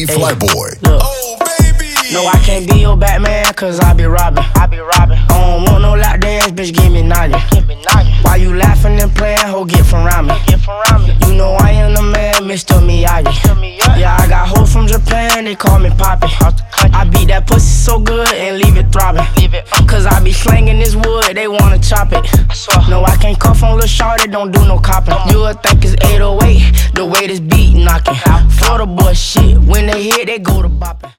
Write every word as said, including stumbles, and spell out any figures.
D Flyboy. Oh, baby. No, I can't be your Batman, cause I be robbing. I be robbing. I don't want no lap dance, bitch, give me noggin. Why you laughing and playing, ho, get from around me. Get from around me. You know I am the man, Mister Miyagi. Yeah, I got hoes from Japan, they call me Poppy. I beat that pussy so good and leave it throbbing. Leave it. Cause I be slanging this wood, they wanna chop it. I no, I can't cuff on Lil' Shorty, don't do no copping. You would think it's eight oh eight, the way this beat knocking. Florida boy shit, when they hit, they go to bopping.